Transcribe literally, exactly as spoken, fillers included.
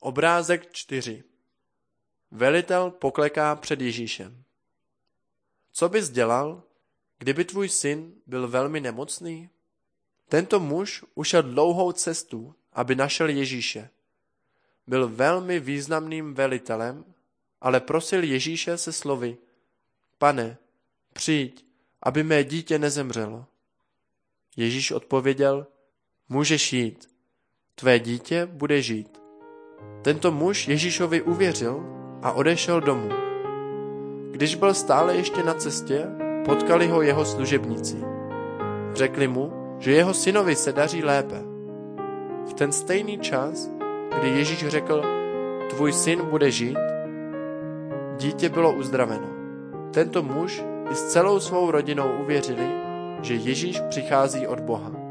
Obrázek čtyři. Velitel pokleká před Ježíšem. Co bys dělal, kdyby tvůj syn byl velmi nemocný? Tento muž ušel dlouhou cestu, aby našel Ježíše. Byl velmi významným velitelem, ale prosil Ježíše se slovy: Pane, přijď, aby mé dítě nezemřelo. Ježíš odpověděl: Můžeš jít, tvé dítě bude žít. Tento muž Ježíšovi uvěřil a odešel domů. Když byl stále ještě na cestě, potkali ho jeho služebníci. Řekli mu, že jeho synovi se daří lépe. V ten stejný čas, kdy Ježíš řekl: Tvůj syn bude žít, dítě bylo uzdraveno. Tento muž i s celou svou rodinou uvěřili, že Ježíš přichází od Boha.